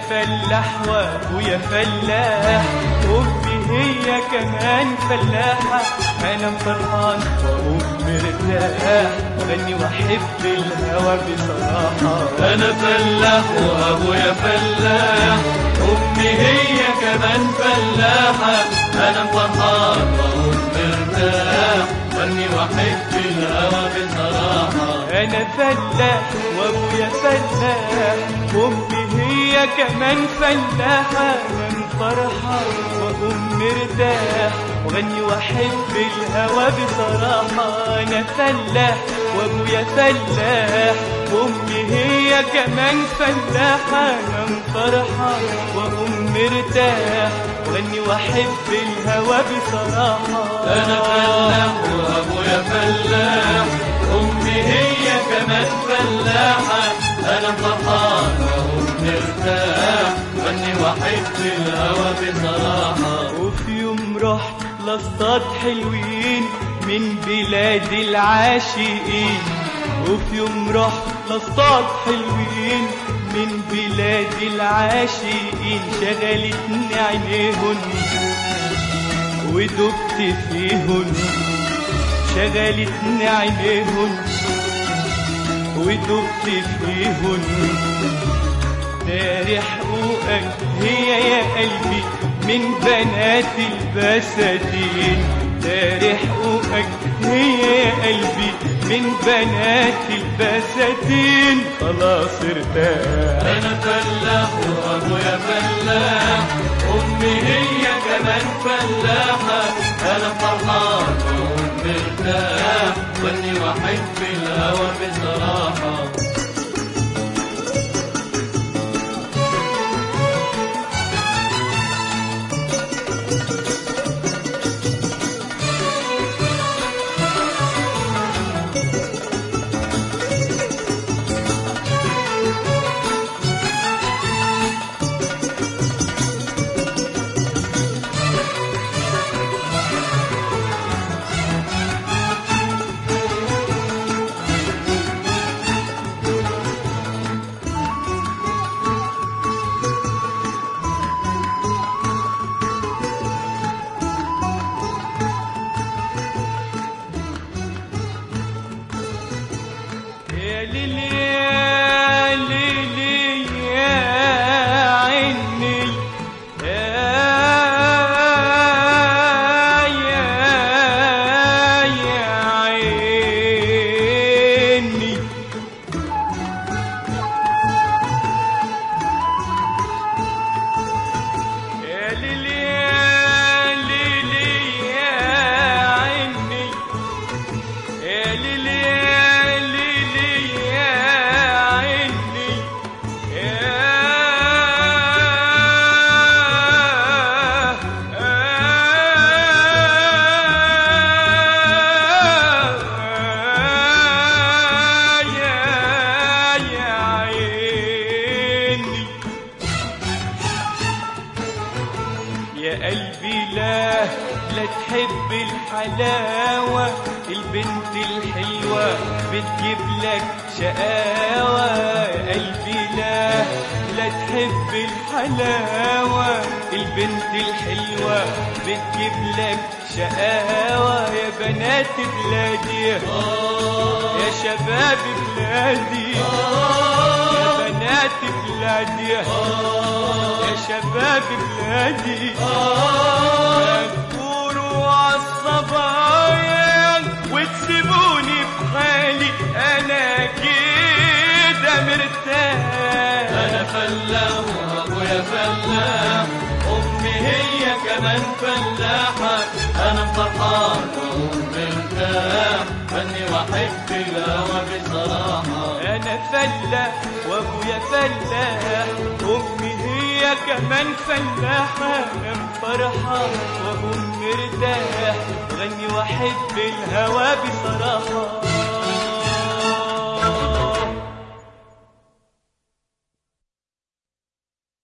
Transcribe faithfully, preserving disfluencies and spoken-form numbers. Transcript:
فلاح وابويا فلاح، امي هي كمان فلاحة، انا فرحان واقوم مرتاح واغني واحب الهوى بصراحة. انا فلاح وابويا فلاح، امي هي كمان فلاحة، انا فرحان واقوم مرتاح واغني واحب الهوى بصراحة. انا فلاح وابويا فلاح، امي هي كمان فلاحة، انا فرحان واقوم مرتاح واغني واحب الهوى بصراحة. انا فلاح وابويا فلاح، امي هي كمان فلاحة، انا فرحان واقوم مرتاح واغني واحب الهوى بصراحة. انا فلاح وابويا فلاح، امي هي كمان فلاحة، انا فرحان واقوم مرتاح واغني واحب الهوى بصراحة. وفي يوم رحت لاصطاد حلوين من بلاد العاشقين، وفي يوم رحت لاصطاد حلوين من بلاد العاشقين، شغلتني عينيهن ودبت فيهن، شغلتني عينيهن ودبت فيهن. دار حقوقك هي يا قلبي من بنات البساتين، دار حقوقك هي يا قلبي من بنات البساتين، خلاص ارتاح. انا فلاح وابويا فلاح، امي هي كمان فلاحة، انا فرحان واقوم مرتاح واغني واحب الهوى بصراحة. يا ليلي يا ليلي يا عيني يا يا يا عيني. يا ليلي يا ليلي يا عيني يا ليلي يا قلبي لا لا تحب الحلاوة، البنت الحلوة بتجيب لك شقاوة. يا قلبي لا لا تحب الحلاوة، البنت الحلوة بتجيب لك شقاوة. يا بنات بلادي يا شباب بلادي، يا بنات بلادي يا شباب بلادي، تكبروا عالصبايا وتسيبوني بحالي، انا كده مرتاح. انا فلاح وابويا فلاح، امي هي كمان فلاحة، انا فرحان واقوم مرتاح واغني واحب الهوى بصراحة. انا فلاح وابويا فلاح، امي هي كمان فلاحة، انا فرحان واقوم مرتاح واغني واحب الهوى بصراحة.